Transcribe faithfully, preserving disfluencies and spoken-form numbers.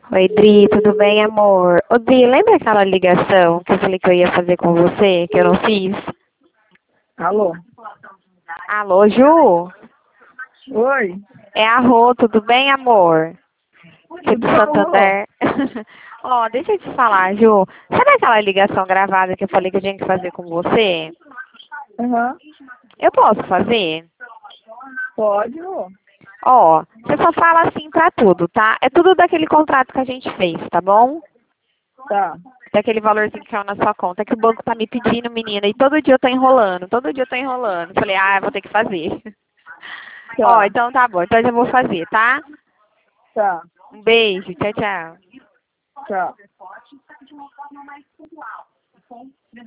Oi, Dri, tudo bem, amor? Ô, Dri, lembra aquela ligação que eu falei que eu ia fazer com você, que eu não fiz? Alô? Alô, Ju? Oi? É a Rô, tudo bem, amor? Aqui Tudo do bom, Rô? Santander. Ó, deixa eu te falar, Ju. Sabe aquela ligação gravada que eu falei que eu tinha que fazer com você? Aham. Eu posso fazer? Pode, Rô? Ó, você só fala assim pra tudo, tá? É tudo daquele contrato que a gente fez, tá bom? Tá. Daquele valorzinho que caiu na sua conta, que o banco tá me pedindo, menina, e todo dia eu tô enrolando, todo dia eu tô enrolando. Falei, ah, eu vou ter que fazer. Ó, Tá. então tá bom, então eu já vou fazer, tá? Tá. Um beijo, tchau, tchau. Tá.